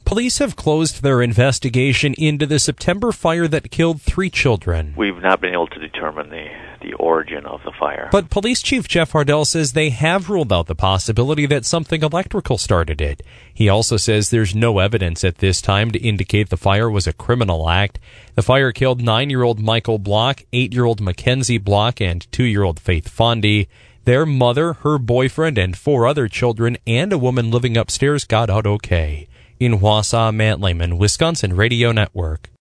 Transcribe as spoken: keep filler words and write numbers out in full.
Police have closed their investigation into the September fire that killed three children. We've not been able to determine the, the origin of the fire. But Police Chief Jeff Hardell says they have ruled out the possibility that something electrical started it. He also says there's no evidence at this time to indicate the fire was a criminal act. The fire killed nine-year-old Michael Block, eight-year-old Mackenzie Block, and two-year-old Faith Fondy. Their mother, her boyfriend, and four other children, and a woman living upstairs got out okay. In Wausau, Matt Lehman, Wisconsin Radio Network.